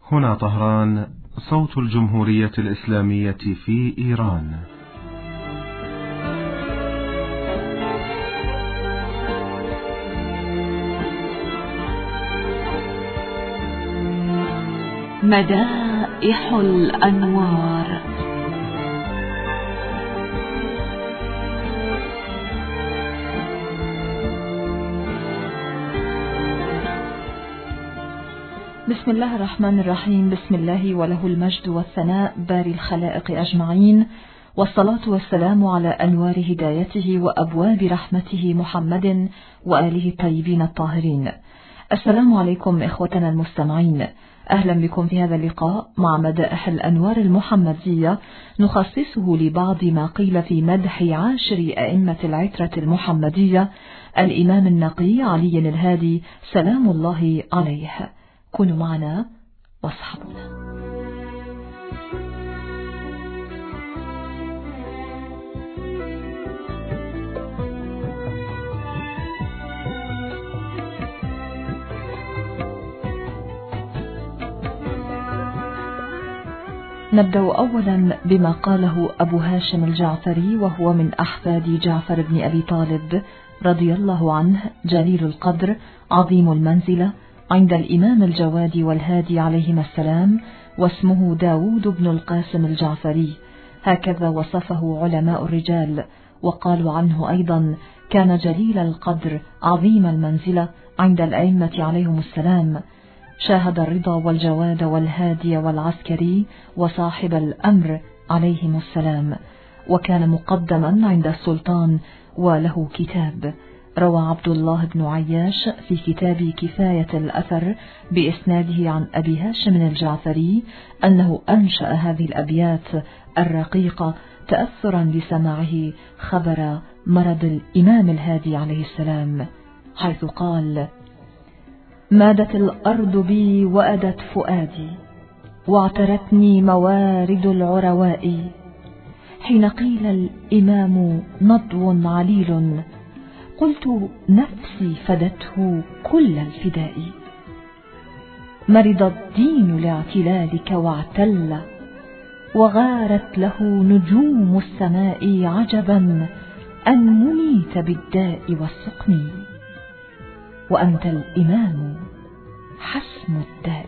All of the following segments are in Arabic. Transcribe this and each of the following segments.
هنا طهران، صوت الجمهورية الإسلامية في إيران. مدائح الأنوار. بسم الله الرحمن الرحيم. بسم الله وله المجد والثناء باري الخلائق أجمعين، والصلاة والسلام على أنوار هدايته وأبواب رحمته محمد وآله الطيبين الطاهرين. السلام عليكم إخوتنا المستمعين، أهلا بكم في هذا اللقاء مع مدائح الأنوار المحمدية، نخصصه لبعض ما قيل في مدح عاشر أئمة العترة المحمدية الإمام النقي علي الهادي سلام الله عليه. كونوا معنا واصحبونا. نبدأ أولا بما قاله أبو هاشم الجعفري، وهو من أحفاد جعفر بن أبي طالب رضي الله عنه، جليل القدر عظيم المنزلة عند الإمام الجواد والهادي عليهما السلام، واسمه داود بن القاسم الجعفري، هكذا وصفه علماء الرجال. وقالوا عنه أيضا كان جليل القدر عظيم المنزلة عند الأئمة عليهم السلام، شاهد الرضا والجواد والهادي والعسكري وصاحب الأمر عليهم السلام، وكان مقدما عند السلطان وله كتاب. روى عبد الله بن عياش في كتاب كفاية الأثر بإسناده عن أبي هاشم الجعفري أنه أنشأ هذه الأبيات الرقيقة تأثرا لسماعه خبر مرض الإمام الهادي عليه السلام، حيث قال: مادت الأرض بي وأدت فؤادي، واعترتني موارد العرواء، حين قيل الإمام نضو عليل، قلت نفسي فدته كل الفداء. مرض الدين لاعتلالك واعتل، وغارت له نجوم السماء، عجبا أن منيت بالداء والسقم، وأنت الإمام حسم الداء.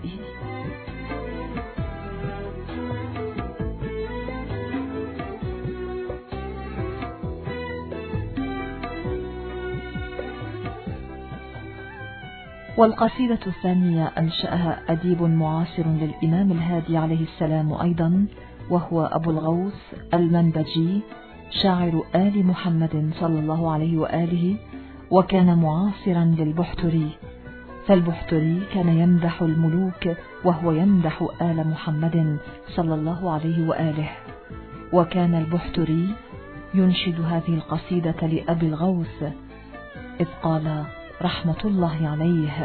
والقصيدة الثانية أنشأها أديب معاصر للإمام الهادي عليه السلام أيضا، وهو أبو الغوث المنبجي، شاعر آل محمد صلى الله عليه وآله، وكان معاصرا للبحتري، فالبحتري كان يمدح الملوك وهو يمدح آل محمد صلى الله عليه وآله. وكان البحتري ينشد هذه القصيدة لأبي الغوث، إذ قال رحمة الله عليه: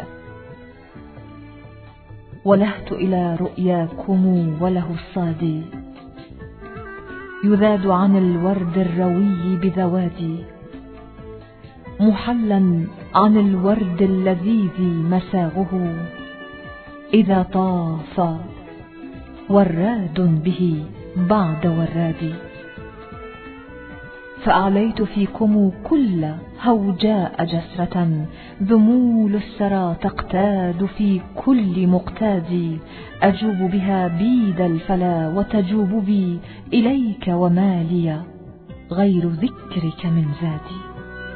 ولهت إلى رؤياكم وله الصادي، يذاد عن الورد الروي بذوادي، محلا عن الورد اللذيذ مساغه، إذا طاف وراد به بعد وراد. فأعليت فيكم كل هوجاء جسرة، ذمول السرى تقتاد في كل مقتاد، أجوب بها بيد الفلا وتجوب بي إليك، ومالي غير ذكرك من زادي.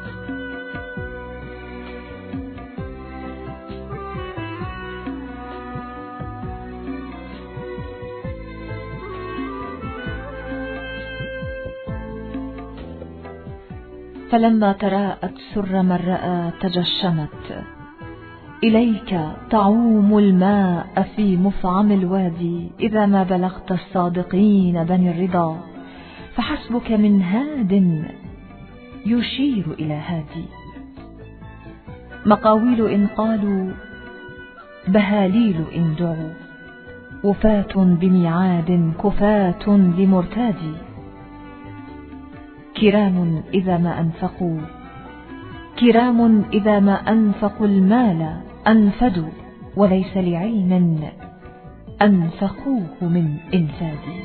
فلما تراءت سر من رأى تجشمت، إليك تعوم الماء في مفعم الوادي، إذا ما بلغت الصادقين بني الرضا، فحسبك من هاد يشير إلى هادي. مقاويل إن قالوا، بهاليل إن دعوا، وفاة بميعاد كفاة لمرتادي. كرام إذا ما أنفقوا المال أنفدوا، وليس لعين أنفقوه من إنفادي.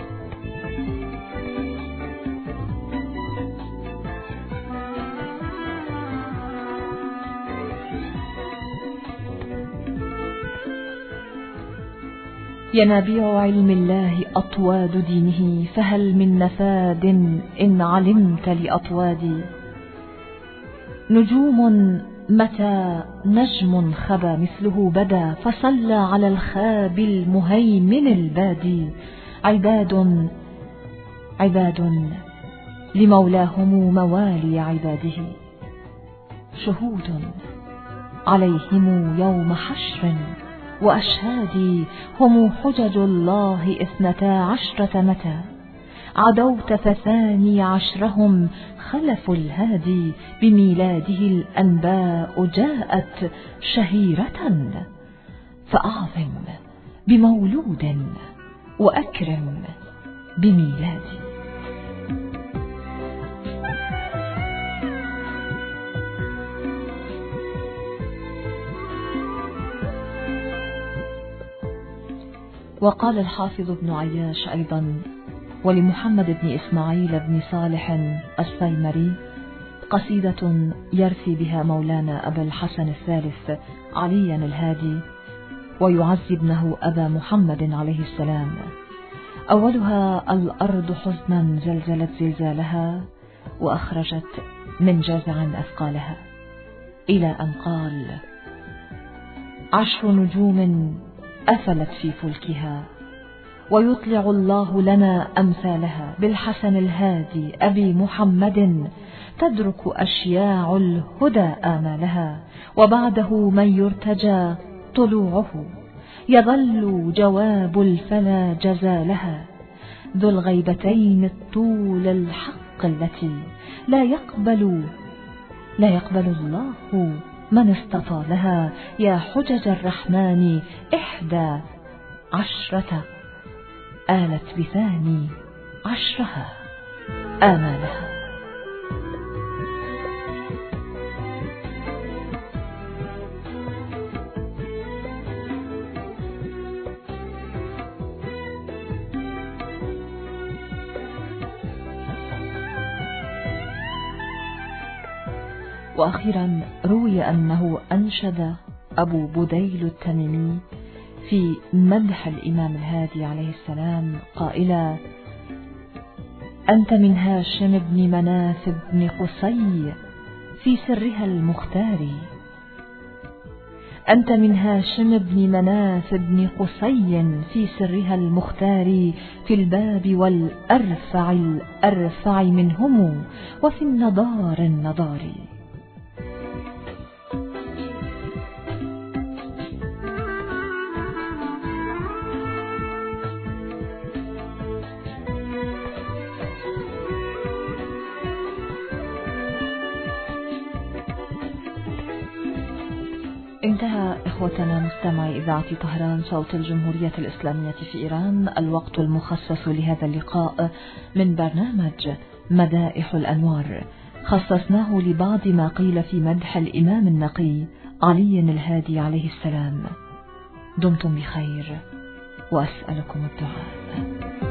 ينابيع علم الله أطواد دينه، فهل من نفاد إن علمت لأطوادي. نجوم متى نجم خبا مثله بدا، فصلى على الخاب المهيمن البادي. عباد لمولاهم موالي عباده، شهود عليهم يوم حشر وأشهادي. هم حجج الله 12 متى، عدوت فثاني عشرهم خلف الهادي. بميلاده الأنباء جاءت شهيرة، فأعظم بمولود وأكرم بميلادي. وقال الحافظ ابن عياش أيضا: ولمحمد بن إسماعيل بن صالح السيمري قصيدة يرثي بها مولانا أبا الحسن الثالث عليا الهادي، ويعزي ابنه أبا محمد عليه السلام. أولها: الأرض حزنا زلزلت زلزالها، وأخرجت من جزع أثقالها، إلى أن قال: 10 نجوم أفلت في فلكها، ويطلع الله لنا أمثالها. بالحسن الهادي أبي محمد تدرك أشياع الهدى آمالها، وبعده من يرتجى طلوعه، يظل جواب الفلا جزالها. ذو الغيبتين الطول الحق التي لا يقبل الله من اصطفى لها. يا حجج الرحمن 11 آلت بثاني عشرها آمالها. وأخيرا روي أنه أنشد أبو بديل التميمي في مدح الإمام الهادي عليه السلام قائلا: أنت من هاشم بن مناف بن قصي في سرها المختار. أنت من هاشم بن مناف بن قصي في سرها المختار، في الباب والأرفع منهم، وفي النضار. انتهى إخوتنا مستمعي إذاعة طهران صوت الجمهورية الإسلامية في إيران الوقت المخصص لهذا اللقاء من برنامج مدائح الأنوار، خصصناه لبعض ما قيل في مدح الإمام النقي علي الهادي عليه السلام. دمتم بخير وأسألكم الدعاء.